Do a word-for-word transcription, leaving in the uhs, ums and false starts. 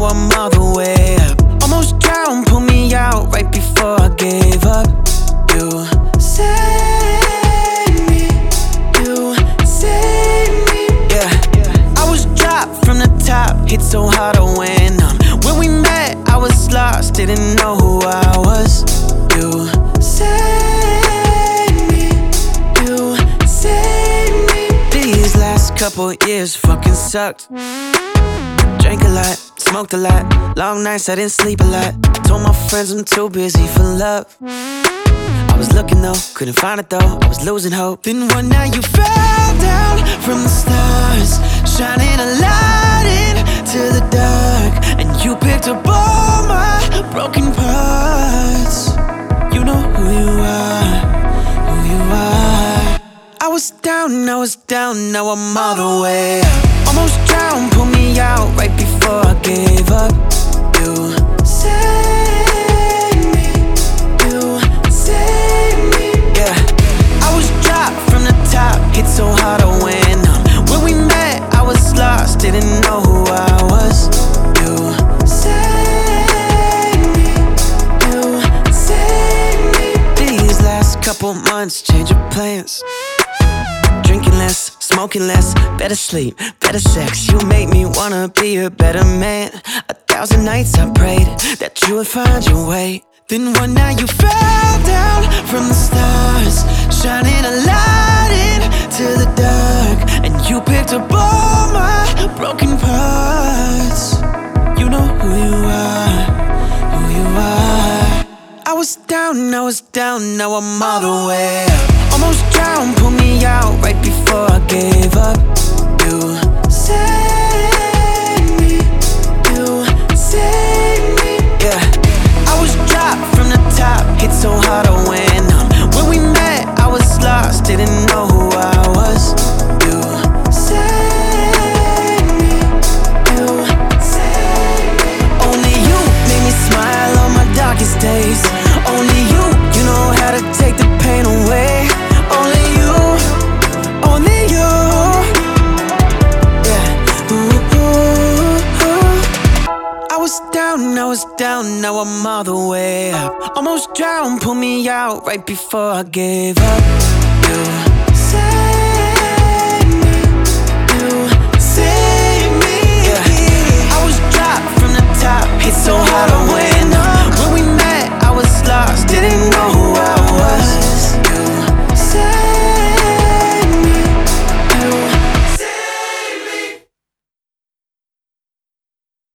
now I'm all the way up. Almost drowned, pulled me out right before I gave up. You saved me, you saved me. Yeah, I was dropped from the top, hit so hard I went numb. When we met, I was lost, didn't know who I was. You saved me, you saved me. These last couple years fucking sucked. Drank a lot, smoked a lot, long nights I didn't sleep a lot. Told my friends I'm too busy for love. I was looking though, couldn't find it though, I was losing hope. Then one night you fell down from the stars, shining a light into the dark. And you picked up all my broken parts. You know who you are, who you are. I was down, I was down, now I'm all the way up. Almost drowned, pulled me out right before I gave up. You saved me, you saved me. Yeah, I was dropped from the top, hit so hard I went numb. When we met, I was lost, didn't know who I was. You saved me, you saved me. These last couple months, change of plans. Drinking less, smoking less, better sleep, better sex. You make me wanna be a better man. A thousand nights I prayed that you would find your way. Then one night you fell down from the stars, shining a light into the dark. And you picked up all my broken parts. You know who you are, who you are. I was down, I was down, now I'm all the way up. Almost drowned, pulled me out right before I gave up. You saved me, you saved me. Yeah, I was dropped from the top, hit so hard I went numb. When we met, I was lost, didn't know who I was. You saved me, you saved me. Only you made me smile on my darkest days. Only you, you know how to take the pain away. Only you, only you. Yeah. Ooh, ooh, ooh. I was down, I was down, now I'm all the way up. Almost drowned, pulled me out right before I gave up. You